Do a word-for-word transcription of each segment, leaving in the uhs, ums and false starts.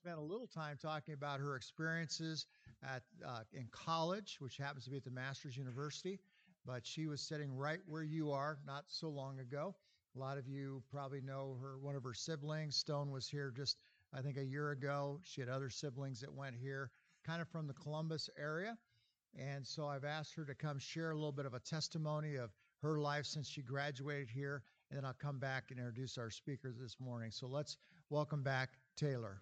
spent a little time talking about her experiences at uh, in college, which happens to be at the Masters University. But she was sitting right where you are not so long ago. A lot of you probably know her, one of her siblings. Stone was here just, I think, a year ago. She had other siblings that went here, kind of from the Columbus area. And so I've asked her to come share a little bit of a testimony of her life since she graduated here. And then I'll come back and introduce our speakers this morning. So let's welcome back Taylor.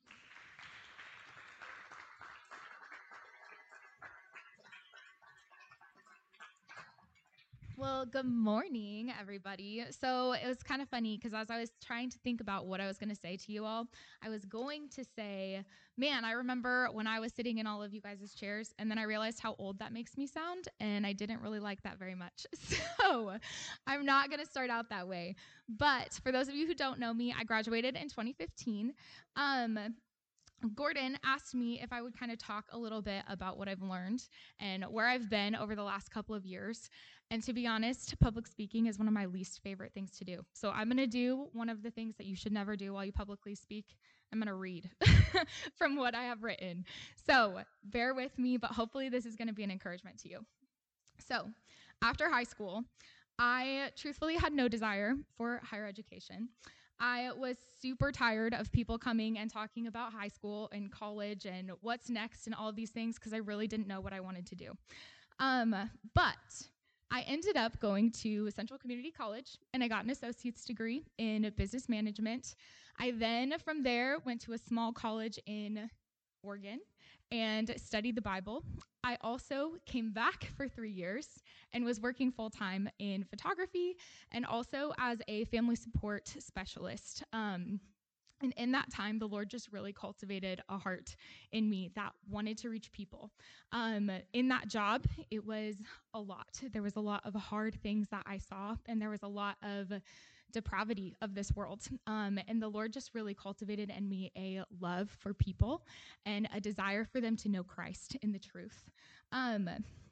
Well, good morning, everybody. So it was kind of funny because as I was trying to think about what I was going to say to you all, I was going to say, man, I remember when I was sitting in all of you guys' chairs, and then I realized how old that makes me sound, and I didn't really like that very much. So I'm not going to start out that way. But for those of you who don't know me, I graduated in twenty fifteen. Um, Gordon asked me if I would kind of talk a little bit about what I've learned and where I've been over the last couple of years. And to be honest, public speaking is one of my least favorite things to do. So I'm going to do one of the things that you should never do while you publicly speak. I'm going to read from what I have written. So bear with me, but hopefully this is going to be an encouragement to you. So after high school, I truthfully had no desire for higher education. I was super tired of people coming and talking about high school and college and what's next and all of these things because I really didn't know what I wanted to do. Um, but I ended up going to Central Community College and I got an associate's degree in business management. I then from there went to a small college in Oregon and studied the Bible. I also came back for three years and was working full-time in photography and also as a family support specialist. Um, and in that time, the Lord just really cultivated a heart in me that wanted to reach people. Um, in that job, it was a lot. There was a lot of hard things that I saw, and there was a lot of depravity of this world. Um, and the Lord just really cultivated in me a love for people and a desire for them to know Christ in the truth. Um,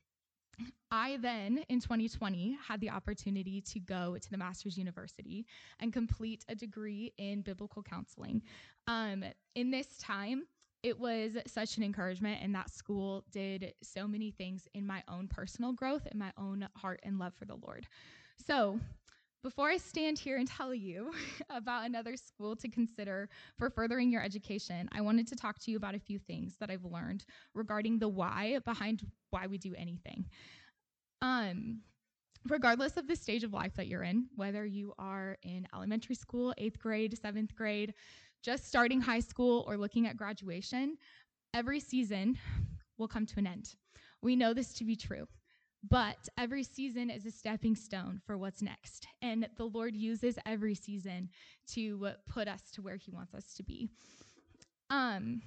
I then, in twenty twenty, had the opportunity to go to the Masters University and complete a degree in biblical counseling. Um, in this time, it was such an encouragement, and that school did so many things in my own personal growth and my own heart and love for the Lord. So before I stand here and tell you about another school to consider for furthering your education, I wanted to talk to you about a few things that I've learned regarding the why behind why we do anything. Um, regardless of the stage of life that you're in, whether you are in elementary school, eighth grade, seventh grade, just starting high school, or looking at graduation, every season will come to an end. We know this to be true. But every season is a stepping stone for what's next. And the Lord uses every season to put us to where he wants us to be. Um,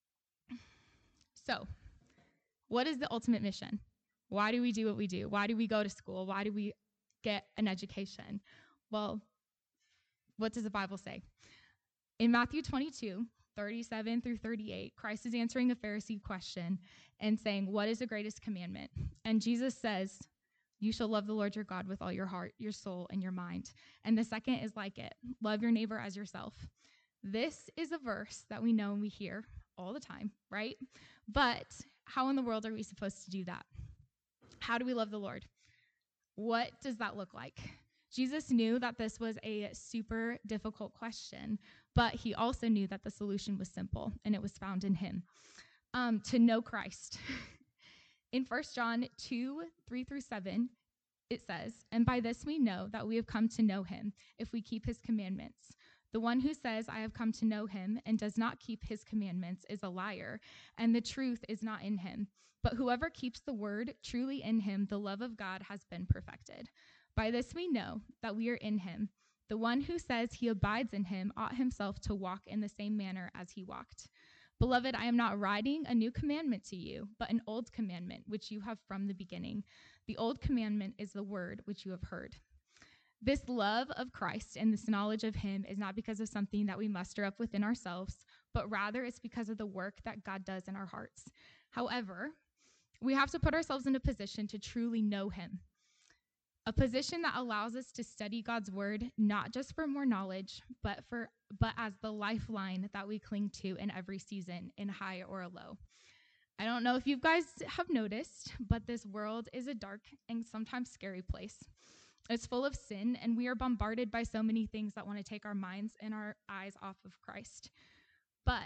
so, what is the ultimate mission? Why do we do what we do? Why do we go to school? Why do we get an education? Well, what does the Bible say? In Matthew twenty-two, thirty-seven through thirty-eight, Christ is answering a Pharisee question and saying, what is the greatest commandment? And Jesus says, you shall love the Lord your God with all your heart, your soul, and your mind. And the second is like it, love your neighbor as yourself. This is a verse that we know and we hear all the time, right? But how in the world are we supposed to do that? How do we love the Lord? What does that look like? Jesus knew that this was a super difficult question, but he also knew that the solution was simple, and it was found in him. Um, to know Christ. In First John two, three through seven, it says, and by this we know that we have come to know him, if we keep his commandments. The one who says, I have come to know him, and does not keep his commandments is a liar, and the truth is not in him. But whoever keeps the word, truly in him, the love of God has been perfected. By this we know that we are in him. The one who says he abides in him ought himself to walk in the same manner as he walked. Beloved, I am not writing a new commandment to you, but an old commandment, which you have from the beginning. The old commandment is the word which you have heard. This love of Christ and this knowledge of him is not because of something that we muster up within ourselves, but rather it's because of the work that God does in our hearts. However, we have to put ourselves in a position to truly know him. a position that allows us to study God's word, not just for more knowledge, but for but as the lifeline that we cling to in every season, in high or a low. I don't know if you guys have noticed, but this world is a dark and sometimes scary place. It's full of sin, and we are bombarded by so many things that want to take our minds and our eyes off of Christ. But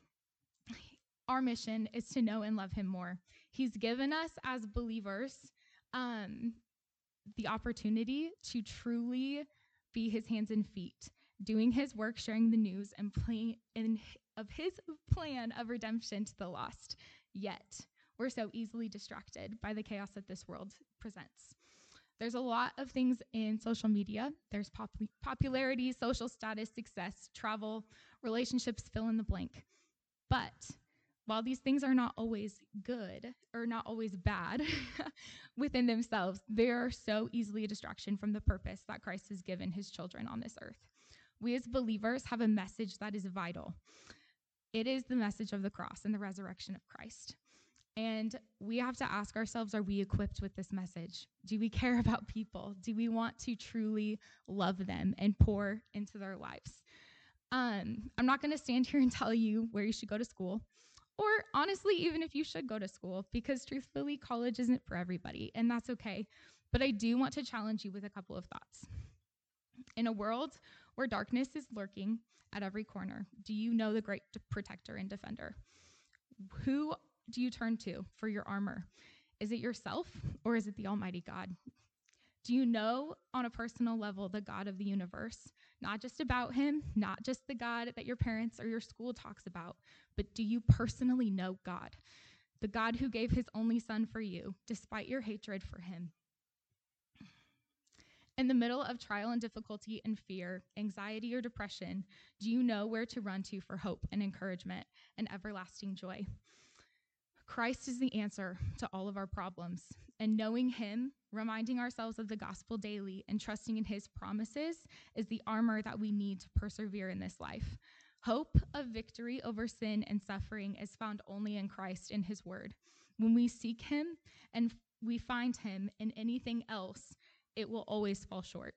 our mission is to know and love him more. He's given us as believers um, the opportunity to truly be his hands and feet, doing his work, sharing the news, and playing in of his plan of redemption to the lost. Yet, we're so easily distracted by the chaos that this world presents. There's a lot of things in social media. There's pop- popularity, social status, success, travel, relationships, fill in the blank. But while these things are not always good or not always bad within themselves, they are so easily a distraction from the purpose that Christ has given his children on this earth. We as believers have a message that is vital. It is the message of the cross and the resurrection of Christ. And we have to ask ourselves, are we equipped with this message? Do we care about people? Do we want to truly love them and pour into their lives? Um, I'm not going to stand here and tell you where you should go to school, or honestly, even if you should go to school, because truthfully, college isn't for everybody, and that's okay. But I do want to challenge you with a couple of thoughts. In a world where darkness is lurking at every corner, do you know the great protector and defender? Who do you turn to for your armor? Is it yourself, or is it the Almighty God? Do you know on a personal level the God of the universe? Not just about him, not just the God that your parents or your school talks about, but do you personally know God? The God who gave his only son for you, despite your hatred for him. In the middle of trial and difficulty and fear, anxiety or depression, do you know where to run to for hope and encouragement and everlasting joy? Christ is the answer to all of our problems, and knowing him, reminding ourselves of the gospel daily, and trusting in his promises is the armor that we need to persevere in this life. Hope of victory over sin and suffering is found only in Christ and his word. When we seek him and we find him in anything else, it will always fall short.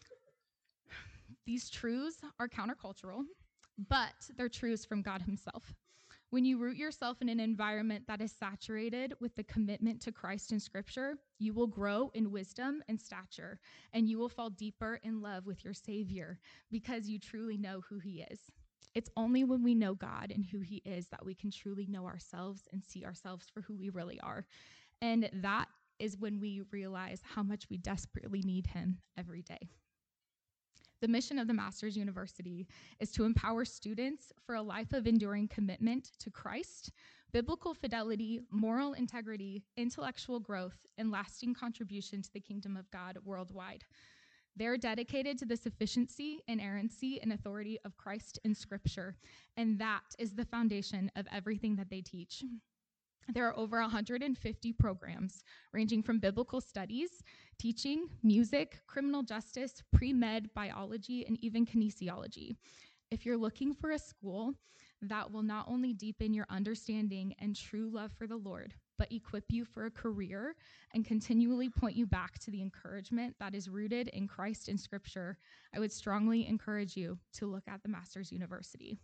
These truths are countercultural, but they're truths from God himself. When you root yourself in an environment that is saturated with the commitment to Christ in Scripture, you will grow in wisdom and stature, and you will fall deeper in love with your Savior because you truly know who he is. It's only when we know God and who he is that we can truly know ourselves and see ourselves for who we really are. And that is when we realize how much we desperately need him every day. The mission of the Masters University is to empower students for a life of enduring commitment to Christ, biblical fidelity, moral integrity, intellectual growth, and lasting contribution to the kingdom of God worldwide. They're dedicated to the sufficiency, inerrancy, and authority of Christ in Scripture, and that is the foundation of everything that they teach. There are over one hundred fifty programs ranging from biblical studies, teaching, music, criminal justice, pre-med, biology, and even kinesiology. If you're looking for a school that will not only deepen your understanding and true love for the Lord, but equip you for a career and continually point you back to the encouragement that is rooted in Christ and Scripture, I would strongly encourage you to look at the Masters University.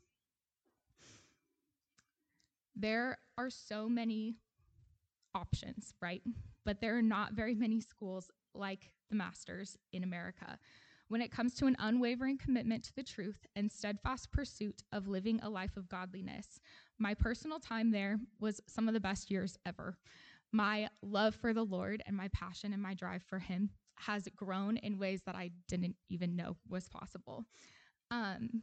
There are so many options, right? But there are not very many schools like the Masters in America. When it comes to an unwavering commitment to the truth and steadfast pursuit of living a life of godliness, my personal time there was some of the best years ever. My love for the Lord and my passion and my drive for him has grown in ways that I didn't even know was possible. Um,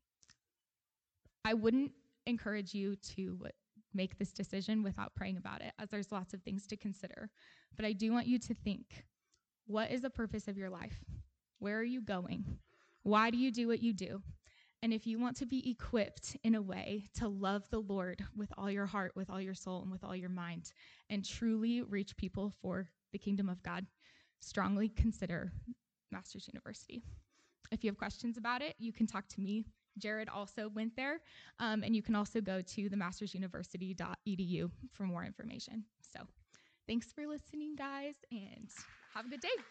I wouldn't encourage you to make this decision without praying about it, as there's lots of things to consider. But I do want you to think, what is the purpose of your life? Where are you going? Why do you do what you do? And if you want to be equipped in a way to love the Lord with all your heart, with all your soul, and with all your mind, and truly reach people for the kingdom of God, strongly consider Masters University. If you have questions about it, you can talk to me. Jared also went there, um, and you can also go to the masters university dot e d u for more information. So Thanks for listening, guys, and have a good day.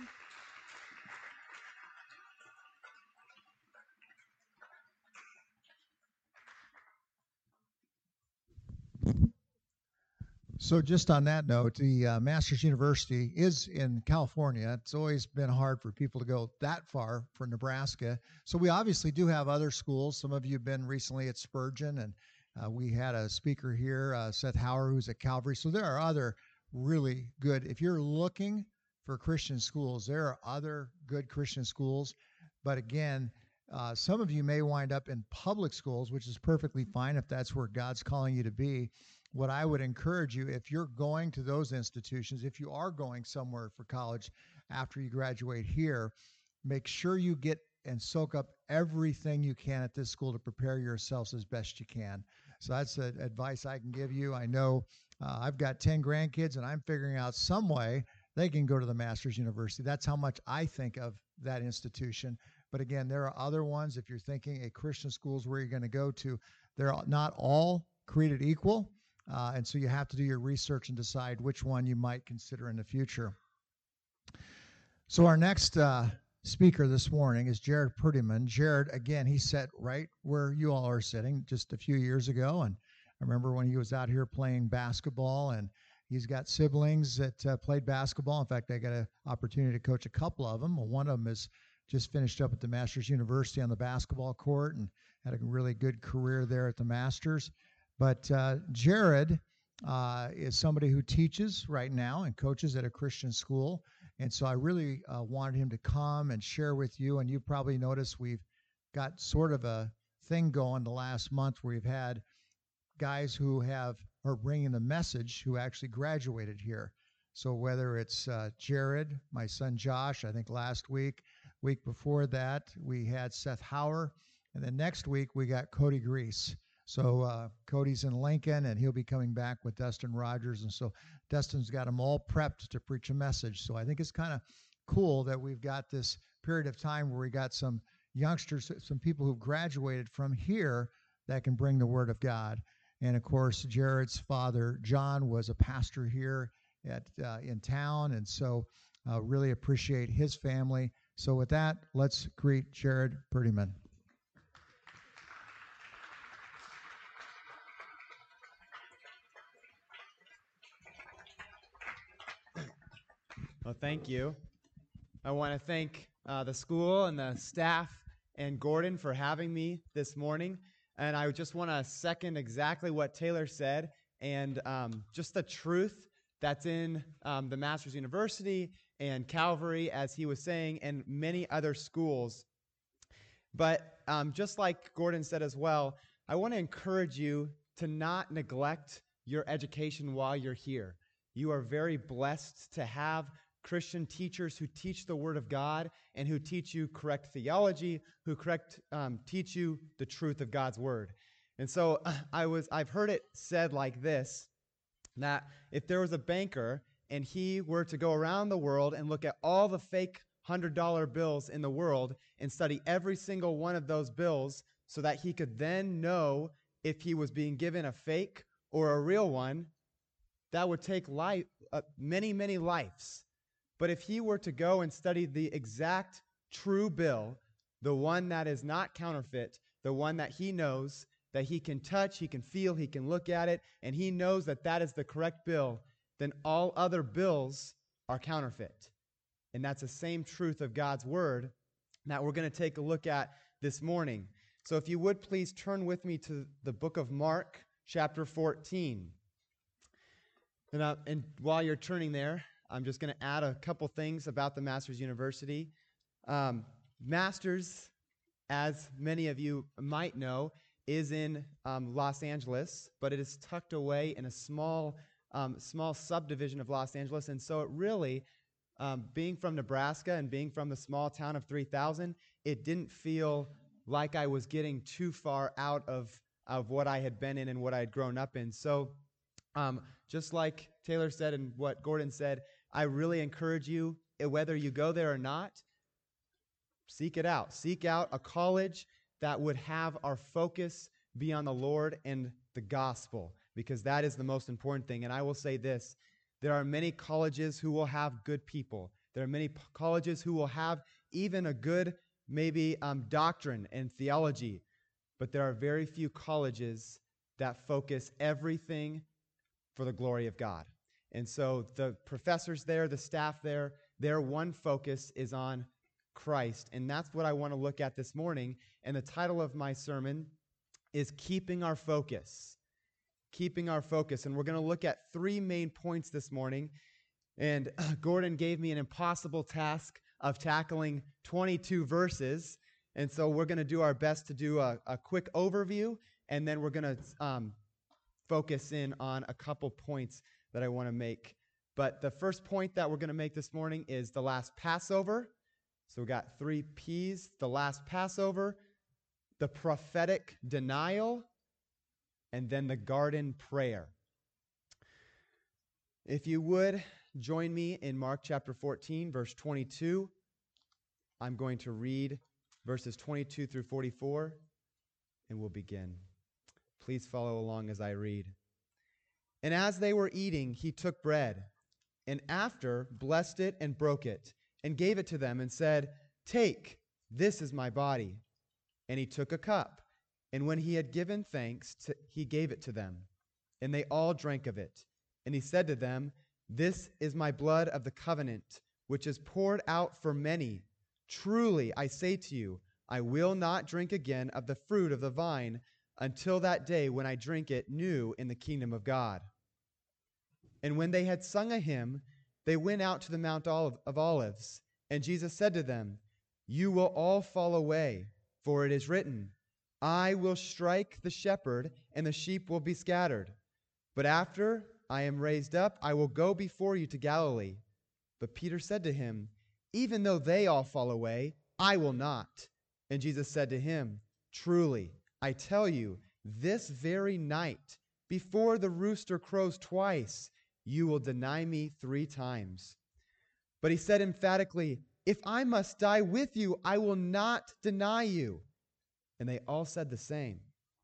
So just on that note, the uh, Masters University is in California. It's always been hard for people to go that far for Nebraska. So we obviously do have other schools. Some of you have been recently at Spurgeon, and uh, we had a speaker here, uh, Seth Hauer, who's at Calvary. So there are other really good, if you're looking for Christian schools, there are other good Christian schools. But again, uh, some of you may wind up in public schools, which is perfectly fine if that's where God's calling you to be. What I would encourage you, if you're going to those institutions, if you are going somewhere for college after you graduate here, make sure you get and soak up everything you can at this school to prepare yourselves as best you can. So that's the advice I can give you. I know uh, I've got ten grandkids, and I'm figuring out some way they can go to the Masters University. That's how much I think of that institution. But again, there are other ones. If you're thinking a Christian school is where you're going to go to, they're not all created equal. Uh, and so you have to do your research and decide which one you might consider in the future. So our next uh, speaker this morning is Jared Purdyman. Jared, again, he sat right where you all are sitting just a few years ago. And I remember when he was out here playing basketball, and he's got siblings that uh, played basketball. In fact, I got an opportunity to coach a couple of them. Well, one of them is just finished up at the Masters University on the basketball court and had a really good career there at the Masters. But uh, Jared uh, is somebody who teaches right now and coaches at a Christian school. And so I really uh, wanted him to come and share with you. And you probably noticed we've got sort of a thing going the last month where we've had guys who have are bringing the message who actually graduated here. So whether it's uh, Jared, my son Josh, I think last week, week before that, we had Seth Hauer. And then next week, we got Cody Grease. So uh, Cody's in Lincoln, and he'll be coming back with Dustin Rogers. And so Dustin's got them all prepped to preach a message. So I think it's kind of cool that we've got this period of time where we got some youngsters, some people who've graduated from here that can bring the word of God. And, of course, Jared's father, John, was a pastor here at uh, in town. And so uh, really appreciate his family. So with that, let's greet Jared Purdyman. Well, thank you. I want to thank uh, the school and the staff and Gordon for having me this morning. And I just want to second exactly what Taylor said and um, just the truth that's in um, the Masters University and Calvary, as he was saying, and many other schools. But um, just like Gordon said as well, I want to encourage you to not neglect your education while you're here. You are very blessed to have Christian teachers who teach the Word of God and who teach you correct theology, who correct um, teach you the truth of God's Word. And so I was, I've heard it said like this, that if there was a banker and he were to go around the world and look at all the fake one hundred dollar bills in the world and study every single one of those bills so that he could then know if he was being given a fake or a real one, that would take life, uh, many, many lives. But if he were to go and study the exact true bill, the one that is not counterfeit, the one that he knows, that he can touch, he can feel, he can look at it, and he knows that that is the correct bill, then all other bills are counterfeit. And that's the same truth of God's Word that we're going to take a look at this morning. So if you would please turn with me to the book of Mark, chapter fourteen. And, uh, and while you're turning there, I'm just going to add a couple things about the Masters University. Um, Masters, as many of you might know, is in um, Los Angeles, but it is tucked away in a small, um, small subdivision of Los Angeles. And so it really, um, being from Nebraska and being from the small town of three thousand, it didn't feel like I was getting too far out of, of what I had been in and what I had grown up in. So um, just like Taylor said and what Gordon said, I really encourage you, whether you go there or not, seek it out. Seek out a college that would have our focus be on the Lord and the gospel, because that is the most important thing. And I will say this, There are many colleges who will have good people. There are many p- colleges who will have even a good, maybe, um, doctrine and theology. But there are very few colleges that focus everything for the glory of God. And so the professors there, the staff there, their one focus is on Christ. And that's what I want to look at this morning. And the title of my sermon is Keeping Our Focus. Keeping Our Focus. And we're going to look at three main points this morning. And uh, Gordon gave me an impossible task of tackling twenty-two verses. And so we're going to do our best to do a, a quick overview, and then we're going to um, focus in on a couple points that I want to make. But the first point that we're going to make this morning is the last Passover. So we got three P's: the last Passover, the prophetic denial, and then the garden prayer. If you would join me in Mark chapter fourteen, verse twenty-two. I'm going to read verses twenty-two through forty-four, and we'll begin. Please follow along as I read. And as they were eating, he took bread, and after blessed it and broke it, and gave it to them, and said, "Take, this is my body." And he took a cup, and when he had given thanks, to, he gave it to them. And they all drank of it. And he said to them, "This is my blood of the covenant, which is poured out for many. Truly, I say to you, I will not drink again of the fruit of the vine until that day when I drink it new in the kingdom of God." And when they had sung a hymn, they went out to the Mount of Olives. And Jesus said to them, "You will all fall away, for it is written, I will strike the shepherd, and the sheep will be scattered. But after I am raised up, I will go before you to Galilee." But Peter said to him, "Even though they all fall away, I will not." And Jesus said to him, "Truly, I tell you, this very night, before the rooster crows twice, you will deny me three times." But he said emphatically, "If I must die with you, I will not deny you." And they all said the same.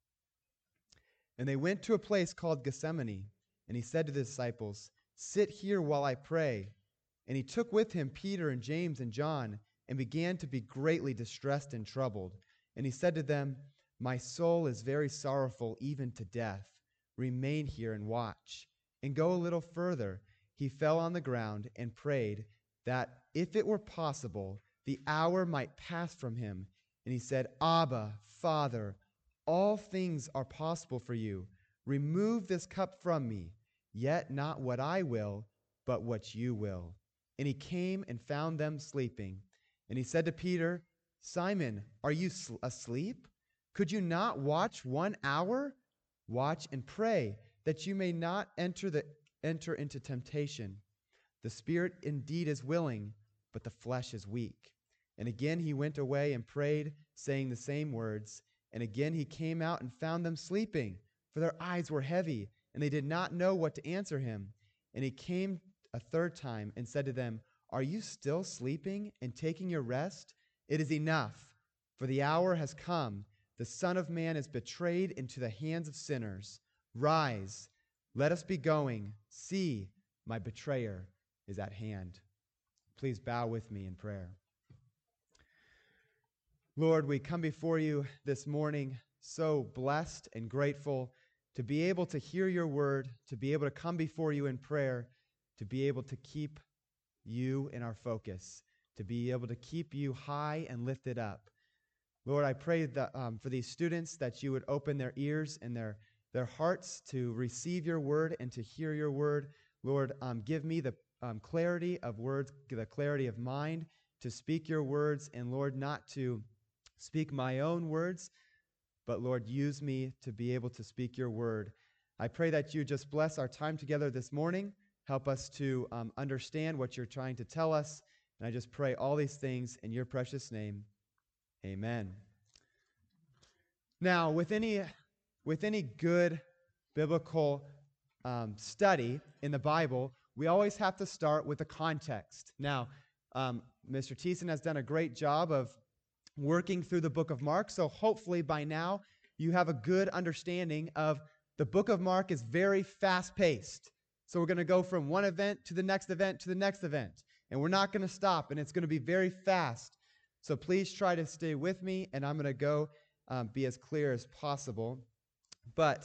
And they went to a place called Gethsemane, and he said to the disciples, "Sit here while I pray." And he took with him Peter and James and John, and began to be greatly distressed and troubled. And he said to them, "My soul is very sorrowful, even to death. Remain here and watch." And go a little further, he fell on the ground and prayed that, if it were possible, the hour might pass from him. And he said, "Abba, Father, all things are possible for you. Remove this cup from me, yet not what I will, but what you will." And he came and found them sleeping. And he said to Peter, "Simon, are you sl- asleep? Could you not watch one hour? Watch and pray, that you may not enter the enter into temptation. The spirit indeed is willing, but the flesh is weak." And again he went away and prayed, saying the same words. And again he came out and found them sleeping, for their eyes were heavy, and they did not know what to answer him. And he came a third time and said to them, "Are you still sleeping and taking your rest? It is enough, for the hour has come. The Son of Man is betrayed into the hands of sinners. Rise, let us be going. See, my betrayer is at hand." Please bow with me in prayer. Lord, we come before you this morning so blessed and grateful to be able to hear your word, to be able to come before you in prayer, to be able to keep you in our focus, to be able to keep you high and lifted up. Lord, I pray that um, for these students that you would open their ears and their, their hearts to receive your word and to hear your word. Lord, um, give me the um, clarity of words, the clarity of mind to speak your words, and Lord, not to speak my own words, but Lord, use me to be able to speak your word. I pray that you just bless our time together this morning. Help us to um, understand what you're trying to tell us. And I just pray all these things in your precious name. Amen. Now, with any, with any good biblical um, study in the Bible, we always have to start with the context. Now, um, Mister Thiessen has done a great job of working through the book of Mark, so hopefully by now you have a good understanding of the book of Mark is very fast-paced. So we're going to go from one event to the next event to the next event. And we're not going to stop, and it's going to be very fast. So please try to stay with me, and I'm going to go um, be as clear as possible. But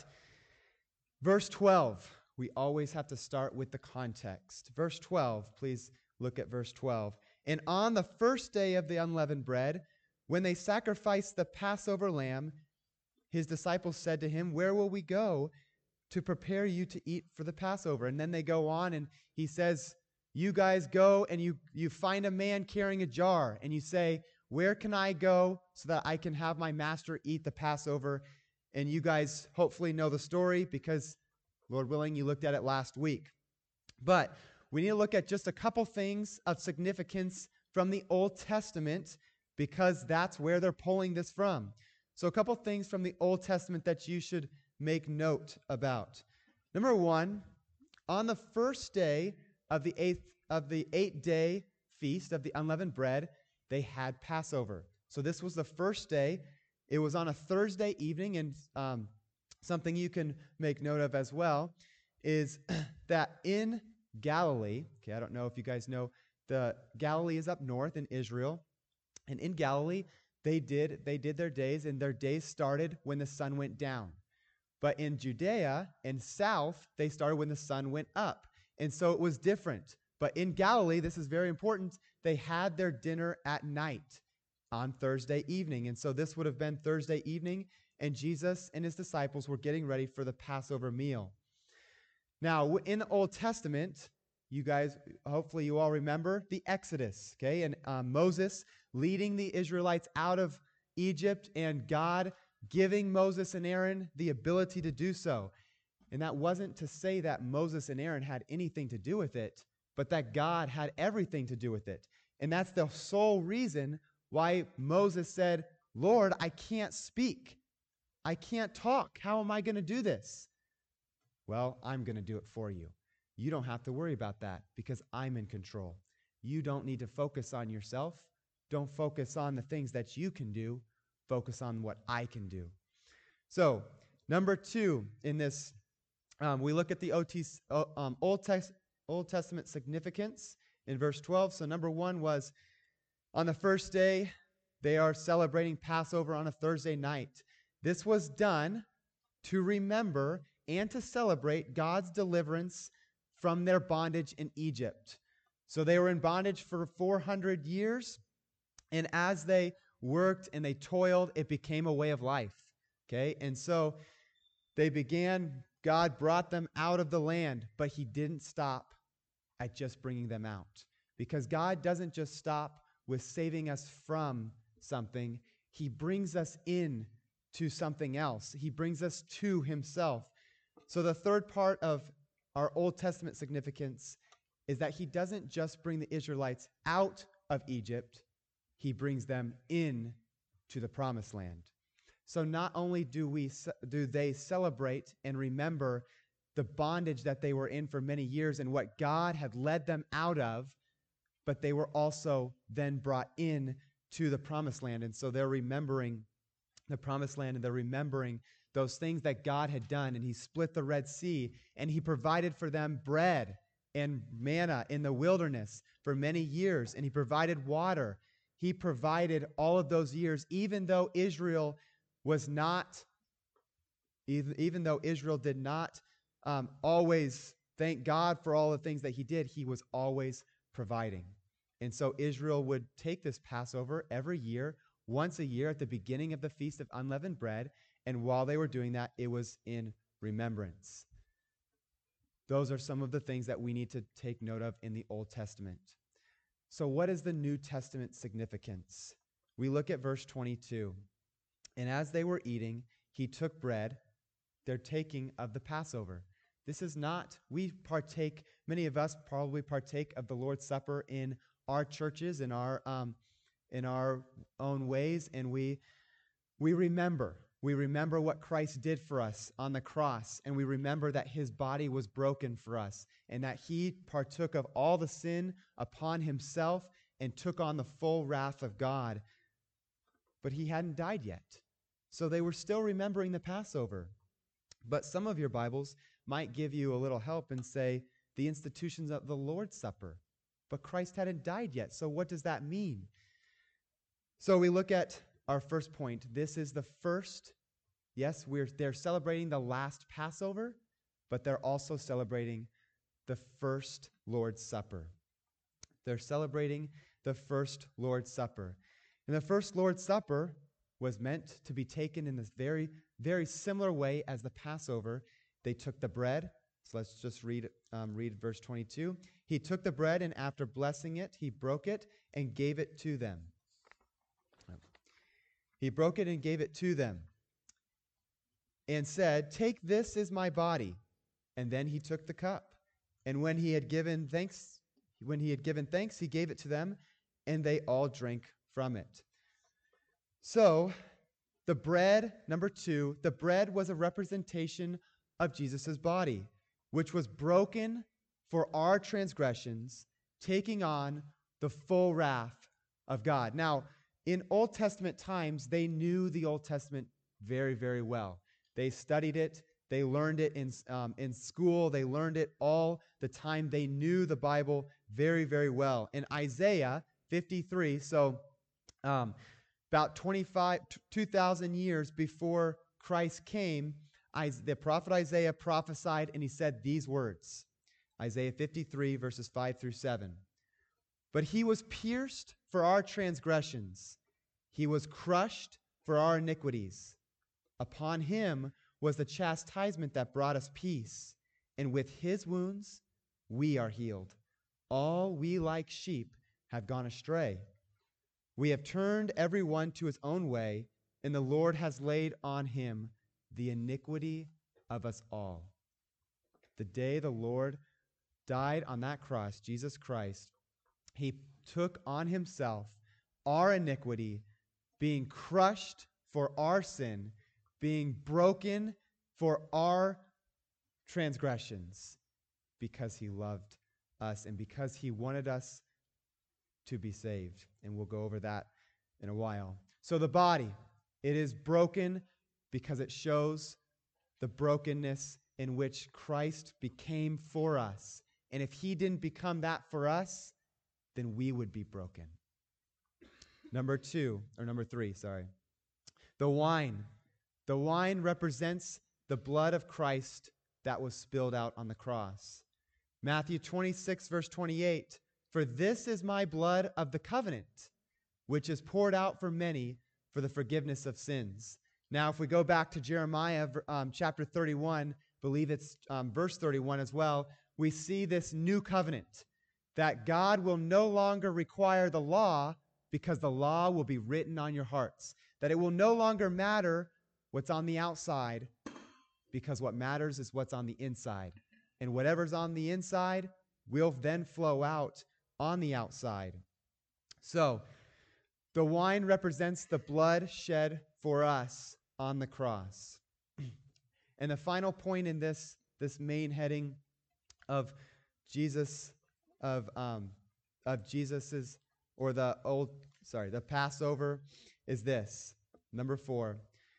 verse twelve, we always have to start with the context. Verse twelve, please look at verse twelve. And on the first day of the unleavened bread, when they sacrificed the Passover lamb, his disciples said to him, "Where will we go to prepare you to eat for the Passover?" And then they go on, and he says, you guys go and you, you find a man carrying a jar, and you say, "Where can I go so that I can have my master eat the Passover?" And you guys hopefully know the story because, Lord willing, you looked at it last week. But we need to look at just a couple things of significance from the Old Testament because that's where they're pulling this from. So a couple things from the Old Testament that you should make note about. Number one, on the first day of the eighth of the eight-day feast of the unleavened bread, they had Passover. So this was the first day. It was on a Thursday evening, and um, something you can make note of as well is that in Galilee, okay, I don't know if you guys know, the Galilee is up north in Israel, and in Galilee, they did they did their days, and their days started when the sun went down. But in Judea and south, they started when the sun went up. And so it was different. But in Galilee, this is very important, they had their dinner at night on Thursday evening. And so this would have been Thursday evening, and Jesus and his disciples were getting ready for the Passover meal. Now, in the Old Testament, you guys, hopefully you all remember the Exodus, okay? And um, Moses leading the Israelites out of Egypt, and God giving Moses and Aaron the ability to do so. And that wasn't to say that Moses and Aaron had anything to do with it, but that God had everything to do with it. And that's the sole reason why Moses said, "Lord, I can't speak. I can't talk. How am I going to do this?" Well, I'm going to do it for you. You don't have to worry about that because I'm in control. You don't need to focus on yourself. Don't focus on the things that you can do. Focus on what I can do. So, number two in this, um, we look at the O T, um, Old, Tex, Old Testament significance in verse twelve. So, number one was on the first day, they are celebrating Passover on a Thursday night. This was done to remember and to celebrate God's deliverance from their bondage in Egypt. So they were in bondage for four hundred years, and as they worked and they toiled, it became a way of life, okay? And so they began, God brought them out of the land, but he didn't stop at just bringing them out, because God doesn't just stop with saving us from something. He brings us in to something else. He brings us to himself. So the third part of our Old Testament significance is that he doesn't just bring the Israelites out of Egypt, he brings them in to the promised land. So not only do we do they celebrate and remember the bondage that they were in for many years and what God had led them out of, but they were also then brought in to the promised land. And so they're remembering the promised land, and they're remembering those things that God had done. And he split the Red Sea, and he provided for them bread and manna in the wilderness for many years, and he provided water. He provided all of those years, even though Israel was not, even, even though Israel did not um, always thank God for all the things that he did, he was always providing. And so Israel would take this Passover every year, once a year at the beginning of the Feast of Unleavened Bread, and while they were doing that, it was in remembrance. Those are some of the things that we need to take note of in the Old Testament. So what is the New Testament significance? We look at verse twenty-two. And as they were eating, he took bread, their taking of the Passover. This is not, we partake, many of us probably partake of the Lord's Supper in our churches, in our um, in our own ways, and we we remember. We remember what Christ did for us on the cross, and we remember that his body was broken for us, and that he partook of all the sin upon himself and took on the full wrath of God. But he hadn't died yet. So they were still remembering the Passover. But some of your Bibles might give you a little help and say, the institutions of the Lord's Supper. But Christ hadn't died yet. So what does that mean? So we look at our first point. This is the first, yes, we're they're celebrating the last Passover, but they're also celebrating the first Lord's Supper. They're celebrating the first Lord's Supper. And the first Lord's Supper was meant to be taken in this very, very similar way as the Passover. They took the bread. So let's just read, um, read verse twenty-two. He took the bread, and after blessing it, he broke it and gave it to them. He broke it and gave it to them and said, "Take, this is my body." And then he took the cup. And when he had given thanks, when he had given thanks, he gave it to them, and they all drank from it. So, the bread, number two, the bread was a representation of Jesus' body, which was broken for our transgressions, taking on the full wrath of God. Now, in Old Testament times, they knew the Old Testament very, very well. They studied it. They learned it in, um, in school. They learned it all the time. They knew the Bible very, very well. In Isaiah fifty-three, so um, about twenty-five, two thousand years before Christ came, the prophet Isaiah prophesied, and he said these words. Isaiah fifty-three, verses five through seven. But he was pierced for our transgressions. He was crushed for our iniquities. Upon him was the chastisement that brought us peace, and with his wounds we are healed. All we like sheep have gone astray. We have turned every one to his own way, and the Lord has laid on him the iniquity of us all. The day the Lord died on that cross, Jesus Christ, he took on himself our iniquity, being crushed for our sin, being broken for our transgressions, because he loved us and because he wanted us to be saved. And we'll go over that in a while. So the body, it is broken because it shows the brokenness in which Christ became for us. And if he didn't become that for us, then we would be broken. Number two, or number three, sorry. The wine. The wine represents the blood of Christ that was spilled out on the cross. Matthew twenty-six, verse twenty-eight, "For this is my blood of the covenant, which is poured out for many for the forgiveness of sins." Now, if we go back to Jeremiah um, chapter thirty-one, believe it's um, verse thirty-one as well, we see this new covenant, that God will no longer require the law because the law will be written on your hearts. That it will no longer matter what's on the outside because what matters is what's on the inside. And whatever's on the inside will then flow out on the outside. So, the wine represents the blood shed for us on the cross. And the final point in this, this main heading of Jesus, of um, of Jesus's, or the old, sorry, the Passover, is this. Number four.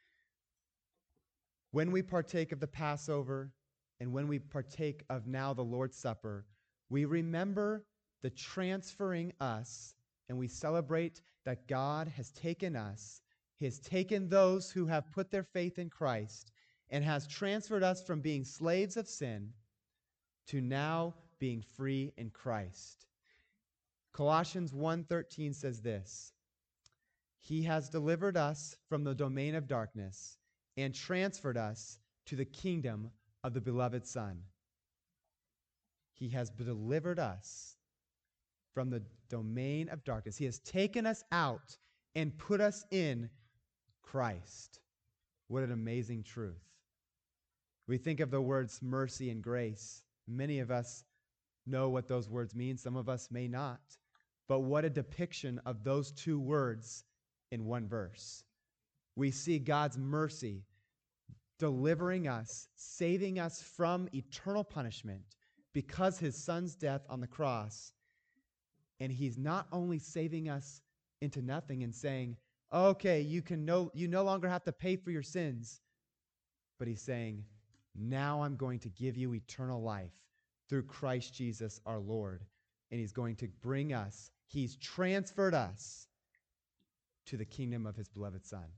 When we partake of the Passover and when we partake of now the Lord's Supper, we remember the transferring us, and we celebrate that God has taken us, He has taken those who have put their faith in Christ, and has transferred us from being slaves of sin to now being free in Christ. Colossians one thirteen says this, "He has delivered us from the domain of darkness and transferred us to the kingdom of the beloved Son." He has delivered us from the domain of darkness. He has taken us out and put us in Christ. What an amazing truth. We think of the words mercy and grace. Many of us know what those words mean. Some of us may not. But what a depiction of those two words in one verse. We see God's mercy delivering us, saving us from eternal punishment because His Son's death on the cross. And He's not only saving us into nothing and saying, okay, you can no, you no longer have to pay for your sins, but He's saying, now I'm going to give you eternal life. through Christ Jesus our Lord. And he's going to bring us, he's transferred us to the kingdom of his beloved Son.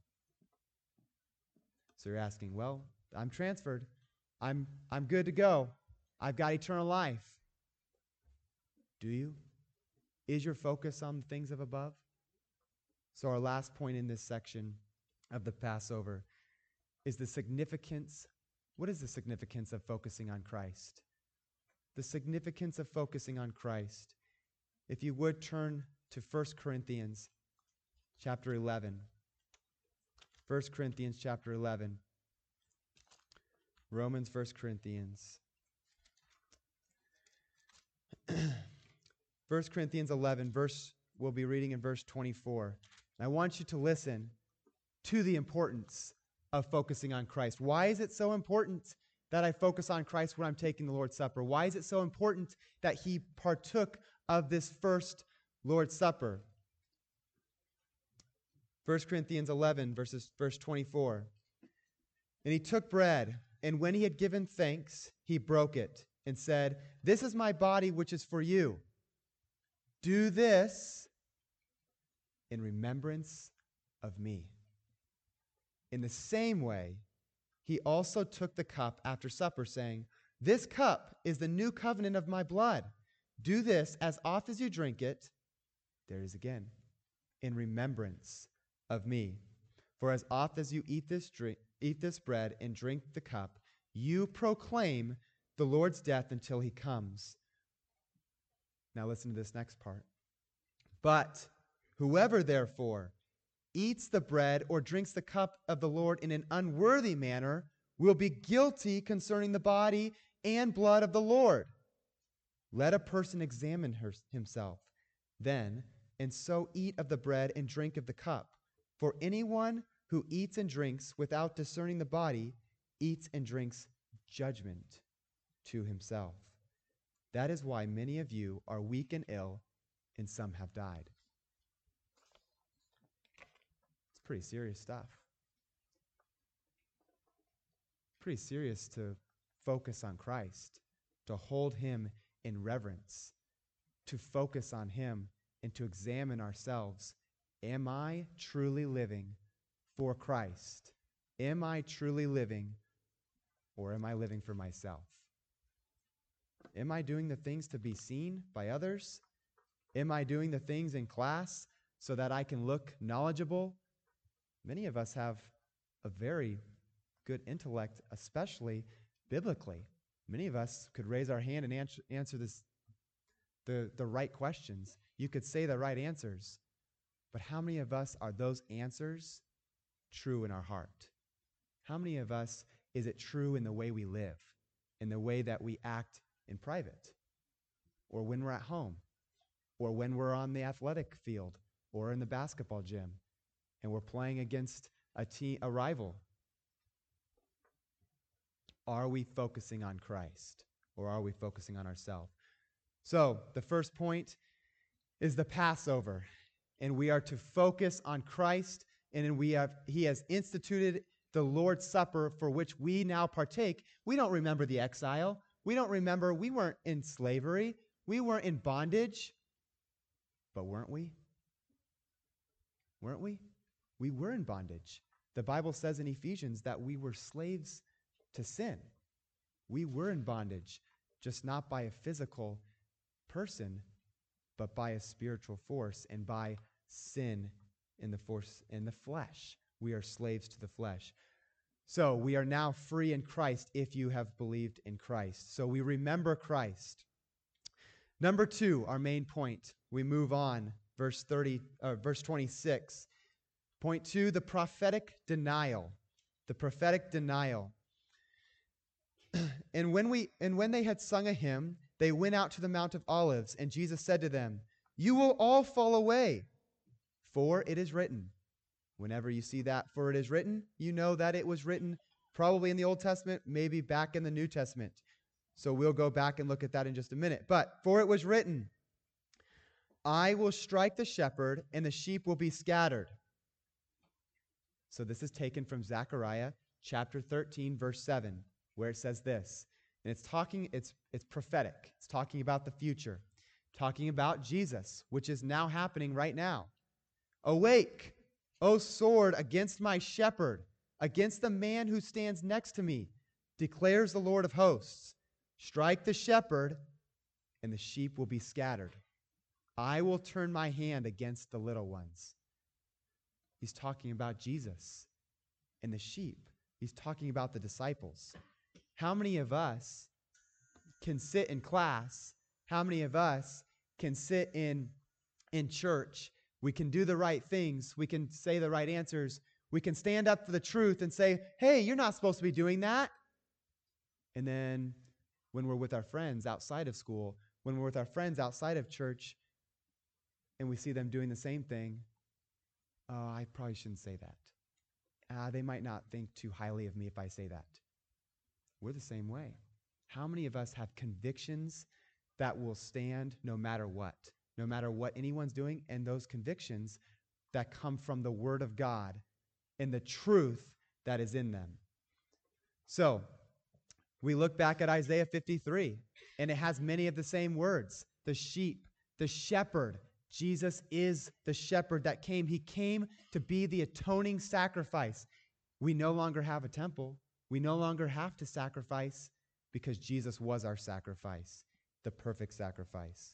So you're asking, well, I'm transferred. I'm, I'm good to go. I've got eternal life. Do you? Is your focus on the things of above? So our last point in this section of the Passover is the significance. What is the significance of focusing on Christ? The significance of focusing on Christ. If you would turn to First Corinthians chapter eleven. First Corinthians chapter eleven. Romans, First Corinthians. First Corinthians eleven, verse, we'll be reading in verse twenty-four. And I want you to listen to the importance of focusing on Christ. Why is it so important that I focus on Christ when I'm taking the Lord's Supper? Why is it so important that he partook of this first Lord's Supper? First Corinthians eleven, verses, verse twenty-four. And he took bread, and when he had given thanks, he broke it and said, "This is my body, which is for you. Do this in remembrance of me." In the same way, he also took the cup after supper, saying, "This cup is the new covenant of my blood. Do this as oft as you drink it," there it is again, "in remembrance of me. For as oft as you eat this drink, eat this bread and drink the cup, you proclaim the Lord's death until he comes." Now listen to this next part. "But whoever therefore eats the bread or drinks the cup of the Lord in an unworthy manner will be guilty concerning the body and blood of the Lord. Let a person examine her, himself then, and so eat of the bread and drink of the cup. For anyone who eats and drinks without discerning the body eats and drinks judgment to himself. That is why many of you are weak and ill, and some have died." It's pretty serious stuff. Pretty serious to focus on Christ, to hold him in reverence, to focus on him and to examine ourselves. Am I truly living for Christ? Am I truly living, or am I living for myself? Am I doing the things to be seen by others? Am I doing the things in class so that I can look knowledgeable? Many of us have a very good intellect, especially biblically. Many of us could raise our hand and answer, answer this, the, the right questions. You could say the right answers. But how many of us are those answers true in our heart? How many of us is it true in the way we live, in the way that we act in private, or when we're at home, or when we're on the athletic field, or in the basketball gym, and we're playing against a team, a rival? Are we focusing on Christ, or are we focusing on ourselves? So the first point is the Passover, and we are to focus on Christ, and we have he has instituted the Lord's Supper, for which we now partake. We don't remember the exile. We don't remember we weren't in slavery. We weren't in bondage. But weren't we? Weren't we? We were in bondage. The Bible says in Ephesians that we were slaves to sin. We were in bondage, just not by a physical person, but by a spiritual force and by sin in the force in the flesh. We are slaves to the flesh. So we are now free in Christ if you have believed in Christ. So we remember Christ. Number two, our main point. We move on, verse thirty, uh, verse twenty-six. Point two, the prophetic denial. The prophetic denial. and when we and when they had sung a hymn, they went out to the Mount of Olives, and Jesus said to them, "You will all fall away, for it is written." Whenever you see that, "for it is written," you know that it was written probably in the Old Testament, maybe back in the New Testament. So we'll go back and look at that in just a minute. But, "For it was written, I will strike the shepherd, and the sheep will be scattered." So this is taken from Zechariah chapter thirteen, verse seven, where it says this, And it's talking, it's, it's prophetic. It's talking about the future, talking about Jesus, which is now happening right now. Awake, O sword, against my shepherd, against the man who stands next to me, declares the Lord of hosts. Strike the shepherd, and the sheep will be scattered. I will turn my hand against the little ones. He's talking about Jesus and the sheep. He's talking about the disciples. How many of us can sit in class? How many of us can sit in, in church? We can do the right things. We can say the right answers. We can stand up for the truth and say, hey, you're not supposed to be doing that. And then when we're with our friends outside of school, when we're with our friends outside of church, and we see them doing the same thing, oh, I probably shouldn't say that. Uh, they might not think too highly of me if I say that. We're the same way. How many of us have convictions that will stand no matter what, no matter what anyone's doing, and those convictions that come from the Word of God and the truth that is in them? So, we look back at Isaiah fifty-three, and it has many of the same words. The sheep, the shepherd. Jesus is the shepherd that came. He came to be the atoning sacrifice. We no longer have a temple. We no longer have to sacrifice because Jesus was our sacrifice, the perfect sacrifice.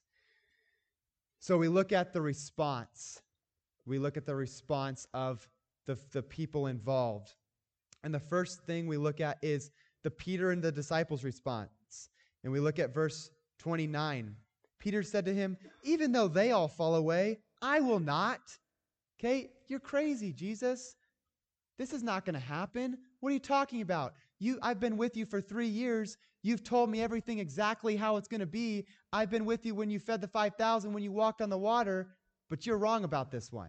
So we look at the response. We look at the response of the, the people involved. And the first thing we look at is the Peter and the disciples' response. And we look at verse twenty-nine. Peter said to him, even though they all fall away, I will not. Okay, you're crazy, Jesus. This is not going to happen. What are you talking about? You, I've been with you for three years. You've told me everything exactly how it's going to be. I've been with you when you fed the five thousand, when you walked on the water, but you're wrong about this one.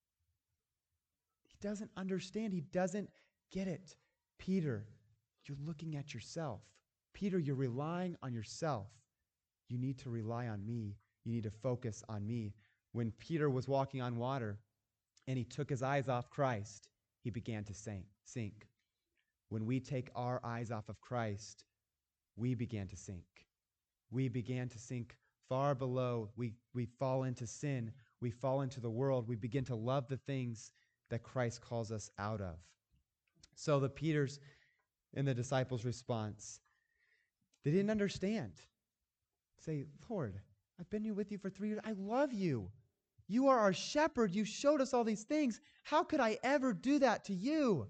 He doesn't understand. He doesn't get it. Peter, you're looking at yourself. Peter, you're relying on yourself. You need to rely on me. You need to focus on me. When Peter was walking on water and he took his eyes off Christ, he began to sink. sink. When we take our eyes off of Christ, we began to sink. We began to sink far below. We, we fall into sin. We fall into the world. We begin to love the things that Christ calls us out of. So the Peter's and the disciples' response, they didn't understand. Say, Lord, I've been with you for three years. I love you. You are our shepherd. You showed us all these things. How could I ever do that to you?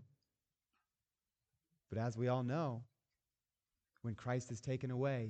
But as we all know, when Christ is taken away,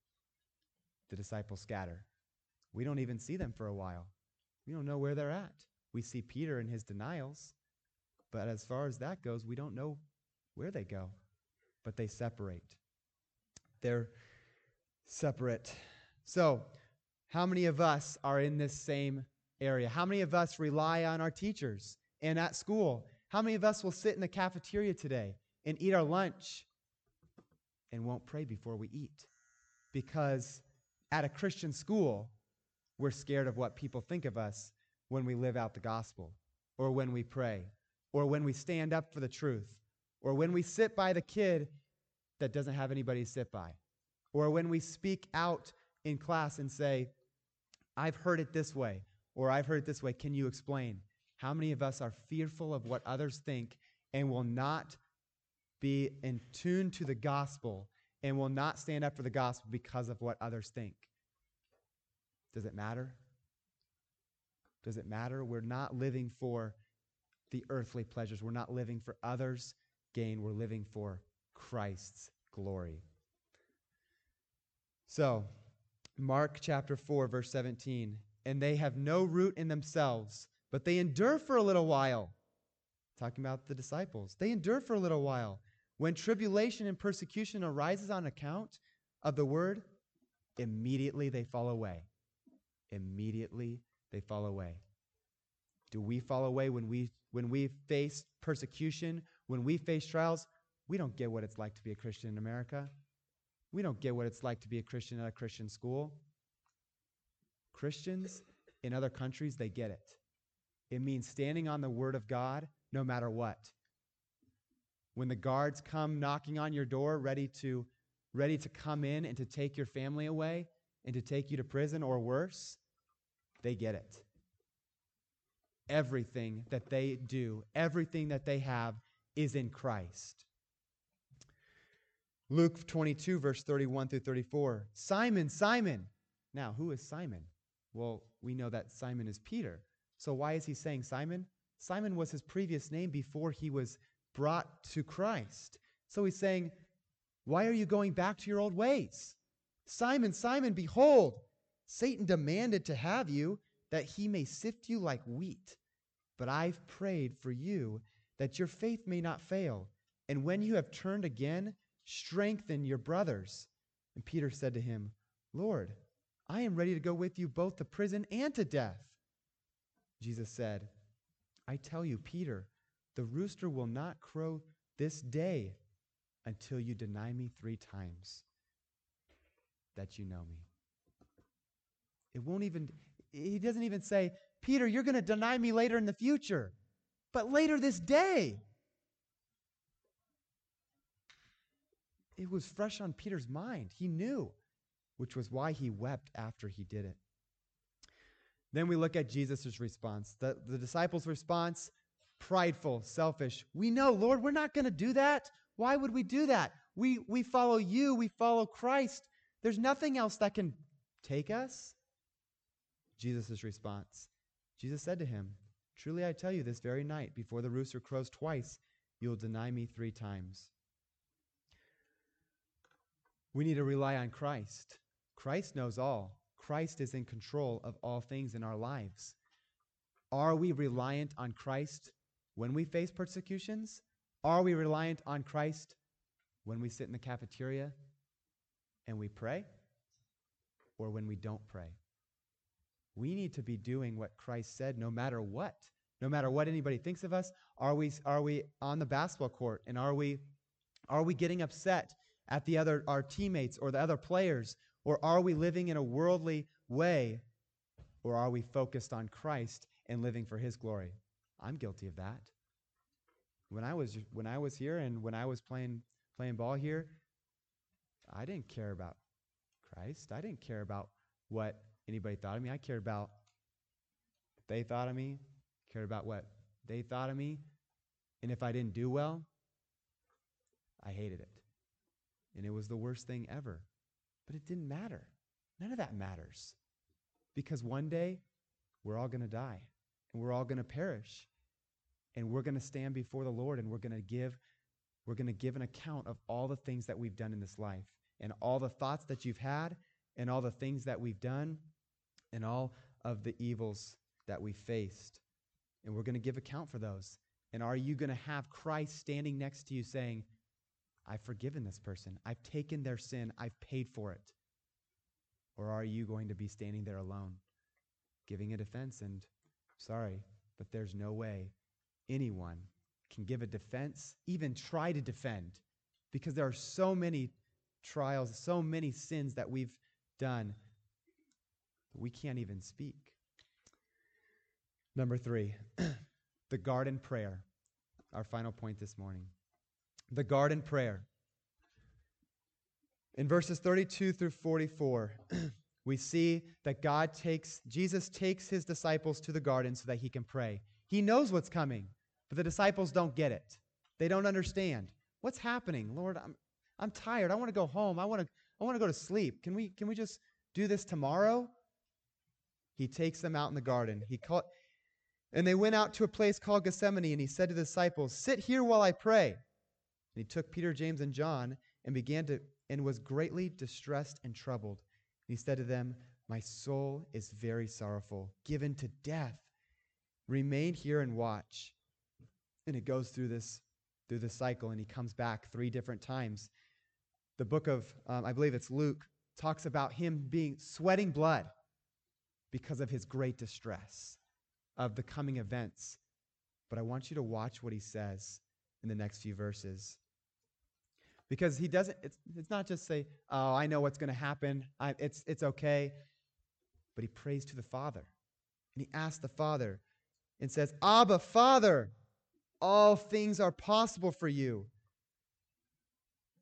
the disciples scatter. We don't even see them for a while. We don't know where they're at. We see Peter in his denials, but as far as that goes, we don't know where they go. But they separate. They're separate. So, how many of us are in this same area? How many of us rely on our teachers and at school? How many of us will sit in the cafeteria today and eat our lunch and won't pray before we eat? Because at a Christian school, we're scared of what people think of us when we live out the gospel, or when we pray, or when we stand up for the truth, or when we sit by the kid that doesn't have anybody to sit by, or when we speak out in class and say, I've heard it this way, or I've heard it this way, can you explain? How many of us are fearful of what others think and will not be in tune to the gospel and will not stand up for the gospel because of what others think? Does it matter? Does it matter? We're not living for the earthly pleasures. We're not living for others' gain. We're living for Christ's glory. So, Mark chapter four, verse seventeen, and they have no root in themselves, but they endure for a little while. Talking about the disciples. They endure for a little while. When tribulation and persecution arises on account of the word, immediately they fall away. Immediately they fall away. Do we fall away when we when we face persecution, when we face trials? We don't get what it's like to be a Christian in America. We don't get what it's like to be a Christian at a Christian school. Christians in other countries, they get it. It means standing on the word of God no matter what. When the guards come knocking on your door ready to ready to come in and to take your family away and to take you to prison or worse, they get it. Everything that they do, everything that they have is in Christ. Luke twenty-two, verse thirty-one through thirty-four. Simon, Simon. Now, who is Simon? Well, we know that Simon is Peter. So why is he saying Simon? Simon was his previous name before he was brought to Christ. So he's saying, why are you going back to your old ways? Simon, Simon, behold, Satan demanded to have you that he may sift you like wheat. But I've prayed for you that your faith may not fail. And when you have turned again, strengthen your brothers. And Peter said to him, Lord, I am ready to go with you both to prison and to death. Jesus said, I tell you, Peter, the rooster will not crow this day until you deny me three times that you know me. It won't even, he doesn't even say, Peter, you're going to deny me later in the future, but later this day. It was fresh on Peter's mind. He knew, which was why he wept after he did it. Then we look at Jesus' response. The, the disciples' response, prideful, selfish. We know, Lord, we're not going to do that. Why would we do that? We, we follow you. We follow Christ. There's nothing else that can take us. Jesus' response. Jesus said to him, truly I tell you, this very night, before the rooster crows twice, you will deny me three times. We need to rely on Christ. Christ knows all. Christ is in control of all things in our lives. Are we reliant on Christ when we face persecutions? Are we reliant on Christ when we sit in the cafeteria and we pray? Or when we don't pray? We need to be doing what Christ said no matter what. No matter what anybody thinks of us. Are we, are we on the basketball court and are we, are we getting upset at the other, our teammates or the other players? Or are we living in a worldly way? Or are we focused on Christ and living for His glory? I'm guilty of that. When I was when I was here and when I was playing playing ball here, I didn't care about Christ. I didn't care about what anybody thought of me. I cared about what they thought of me, cared about what they thought of me. And if I didn't do well, I hated it. And it was the worst thing ever. But it didn't matter. None of that matters. Because one day, we're all going to die. And we're all going to perish. And we're going to stand before the Lord and we're going to give, we're going to give an account of all the things that we've done in this life. And all the thoughts that you've had, and all the things that we've done, and all of the evils that we faced. And we're going to give account for those. And are you going to have Christ standing next to you saying, I've forgiven this person. I've taken their sin. I've paid for it. Or are you going to be standing there alone, giving a defense and, sorry, but there's no way anyone can give a defense, even try to defend, because there are so many trials, so many sins that we've done, we can't even speak. Number three, the garden prayer, our final point this morning. The garden prayer. In verses thirty-two through forty-four, we see that God takes, Jesus takes his disciples to the garden so that he can pray. He knows what's coming, but the disciples don't get it. They don't understand. What's happening? Lord, I'm I'm tired. I want to go home. I want to I want to go to sleep. Can we can we just do this tomorrow? He takes them out in the garden. He called, and they went out to a place called Gethsemane, and he said to the disciples, sit here while I pray. And he took Peter, James, and John and began to, and was greatly distressed and troubled. And he said to them, my soul is very sorrowful, given to death. Remain here and watch. And it goes through this, through this cycle, and he comes back three different times. The book of, um, I believe it's Luke, talks about him being sweating blood because of his great distress of the coming events. But I want you to watch what he says in the next few verses. Because he doesn't, it's, it's not just say, oh, I know what's going to happen. I, it's, it's okay. But he prays to the Father. And he asks the Father and says, Abba, Father, all things are possible for you.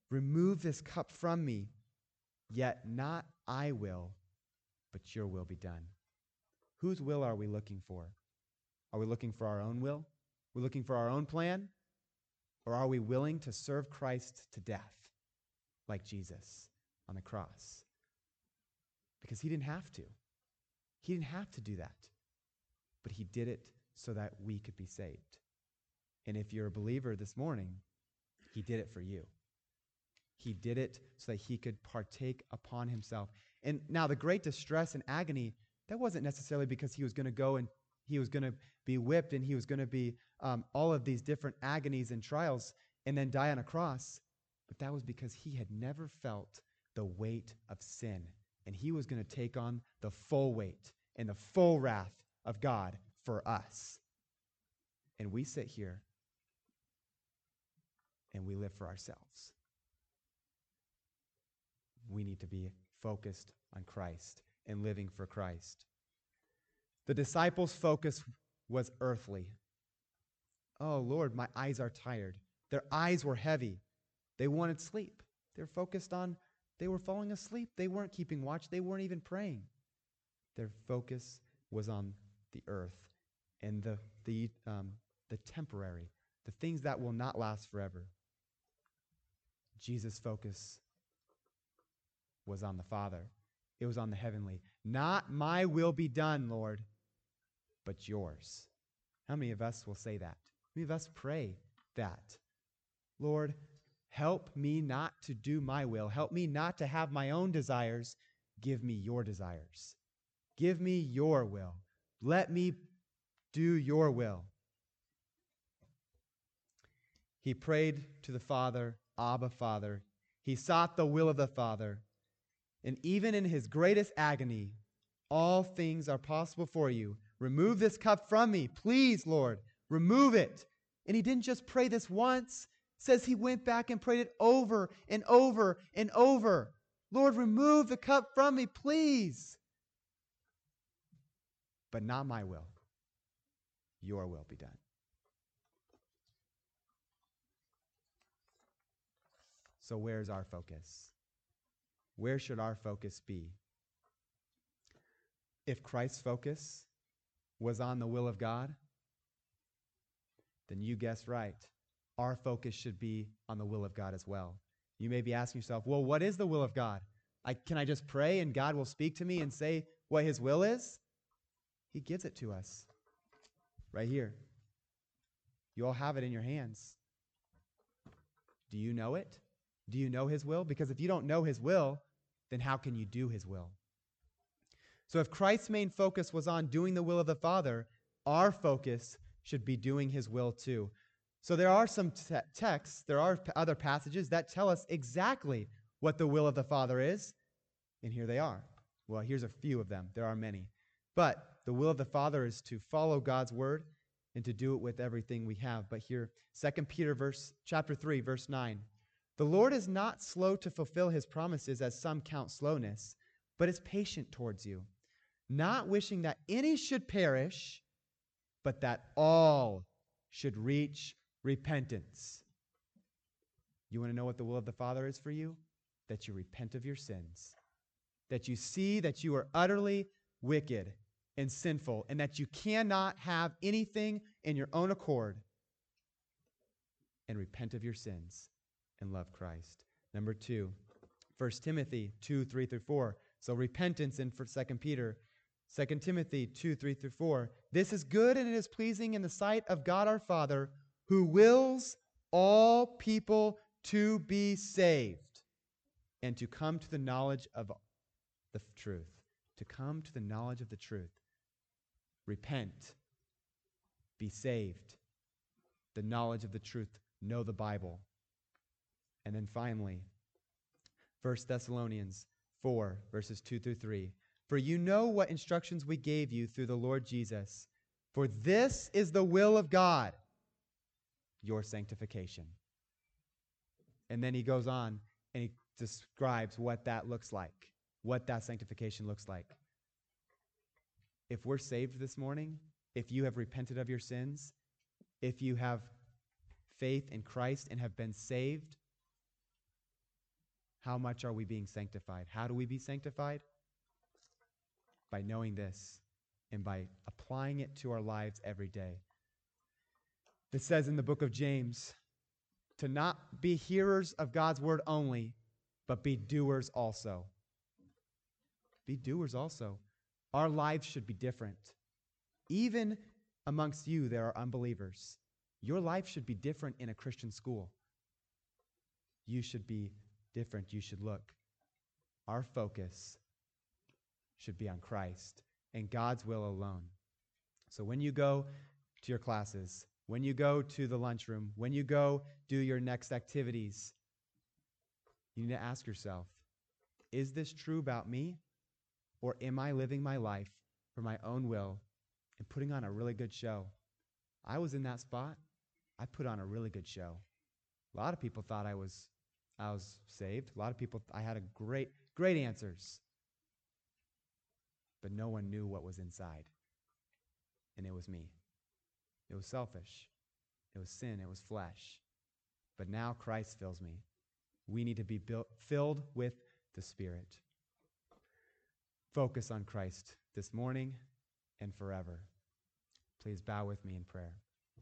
remove this cup from me, yet not I will, but your will be done. Whose will are we looking for? Are we looking for our own will? We're looking for our own plan? Or are we willing to serve Christ to death like Jesus on the cross? Because he didn't have to. He didn't have to do that. But he did it so that we could be saved. And if you're a believer this morning, he did it for you. He did it so that he could partake upon himself. And now the great distress and agony, that wasn't necessarily because he was going to go and he was going to be whipped and he was going to be um, all of these different agonies and trials and then die on a cross. But that was because he had never felt the weight of sin. And he was going to take on the full weight and the full wrath of God for us. And we sit here and we live for ourselves. We need to be focused on Christ and living for Christ. The disciples' focus was earthly. Oh, Lord, my eyes are tired. Their eyes were heavy. They wanted sleep. They're focused on, they were falling asleep. They weren't keeping watch. They weren't even praying. Their focus was on the earth and the, the, um, the temporary, the things that will not last forever. Jesus' focus was on the Father. It was on the heavenly. Not my will be done, Lord, but yours. How many of us will say that? How many of us pray that? Lord, help me not to do my will. Help me not to have my own desires. Give me your desires. Give me your will. Let me do your will. He prayed to the Father, Abba, Father. He sought the will of the Father. And even in his greatest agony, all things are possible for you. Remove this cup from me. Please, Lord, remove it. And he didn't just pray this once. It says he went back and prayed it over and over and over. Lord, remove the cup from me, please. But not my will. Your will be done. So where's our focus? Where should our focus be? If Christ's focus was on the will of God, then you guessed right. Our focus should be on the will of God as well. You may be asking yourself, well, what is the will of God? I, can I just pray and God will speak to me and say what his will is? He gives it to us right here. You all have it in your hands. Do you know it? Do you know his will? Because if you don't know his will, then how can you do his will? So if Christ's main focus was on doing the will of the Father, our focus should be doing his will too. So there are some te- texts, there are p- other passages that tell us exactly what the will of the Father is, and here they are. Well, here's a few of them. There are many. But the will of the Father is to follow God's word and to do it with everything we have. But here, Second Peter verse, chapter three, verse nine. The Lord is not slow to fulfill his promises, as some count slowness, but is patient towards you, not wishing that any should perish, but that all should reach repentance. You want to know what the will of the Father is for you? That you repent of your sins, that you see that you are utterly wicked and sinful, and that you cannot have anything in your own accord, and repent of your sins and love Christ. Number two, First Timothy two, three through four. So repentance in Second Peter. Second Timothy two, three through four. This is good and it is pleasing in the sight of God our Father, who wills all people to be saved and to come to the knowledge of the truth. To come to the knowledge of the truth. Repent. Be saved. The knowledge of the truth. Know the Bible. And then finally, First Thessalonians four, verses two through three. For you know what instructions we gave you through the Lord Jesus. For this is the will of God, your sanctification. And then he goes on and he describes what that looks like, what that sanctification looks like. If we're saved this morning, if you have repented of your sins, if you have faith in Christ and have been saved, How much are we being sanctified? How do we be sanctified? By knowing this and by applying it to our lives every day. It says in the book of James, to not be hearers of God's word only, but be doers also. Be doers also. Our lives should be different. Even amongst you, there are unbelievers. Your life should be different in a Christian school. You should be different. You should look. Our focus should be on Christ and God's will alone. So when you go to your classes, when you go to the lunchroom, when you go do your next activities, you need to ask yourself, is this true about me? Or am I living my life for my own will and putting on a really good show? I was in that spot. I put on a really good show. A lot of people thought I was, I was saved. A lot of people, I had a great, great answers. But no one knew what was inside. And it was me. It was selfish. It was sin. It was flesh. But now Christ fills me. We need to be built, filled with the Spirit. Focus on Christ this morning and forever. Please bow with me in prayer.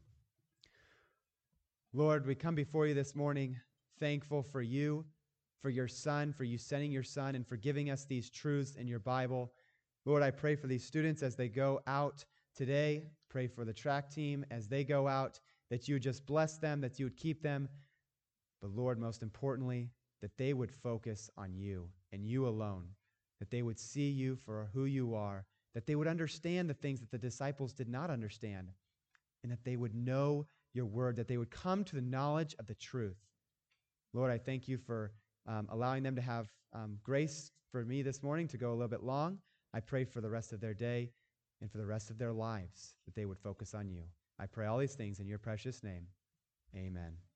Lord, we come before you this morning thankful for you, for your Son, for you sending your Son, and for giving us these truths in your Bible. Lord, I pray for these students as they go out today. Pray for the track team as they go out, that you would just bless them, that you would keep them. But Lord, most importantly, that they would focus on you and you alone, that they would see you for who you are, that they would understand the things that the disciples did not understand, and that they would know your word, that they would come to the knowledge of the truth. Lord, I thank you for um, allowing them to have um, grace for me this morning to go a little bit long. I pray for the rest of their day and for the rest of their lives, that they would focus on you. I pray all these things in your precious name. Amen.